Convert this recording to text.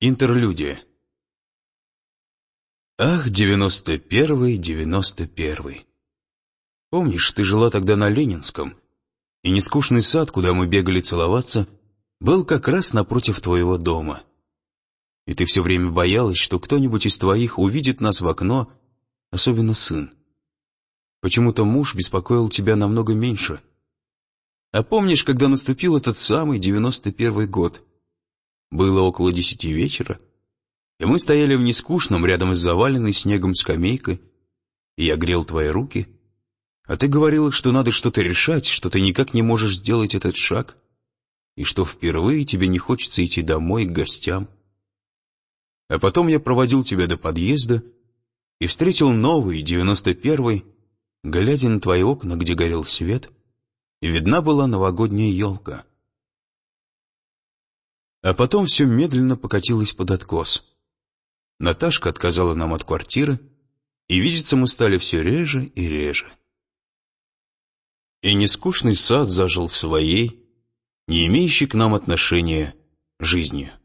Интерлюдия. Ах, 91-й, 91-й. Помнишь, ты жила тогда на Ленинском, и нескучный сад, куда мы бегали целоваться, был как раз напротив твоего дома. И ты все время боялась, что кто-нибудь из твоих увидит нас в окно, особенно сын. Почему-то муж беспокоил тебя намного меньше. А помнишь, когда наступил этот самый 91-й год? Было около 10 вечера, и мы стояли в нескучном рядом с заваленной снегом скамейкой, и я грел твои руки, а ты говорила, что надо что-то решать, что ты никак не можешь сделать этот шаг, и что впервые тебе не хочется идти домой к гостям. А потом я проводил тебя до подъезда и встретил новый, 91-й, глядя на твои окна, где горел свет, и видна была новогодняя елка. А потом все медленно покатилось под откос. Наташка отказала нам от квартиры, и видеться мы стали все реже и реже. И нескучный сад зажил своей, не имеющей к нам отношения, жизнью.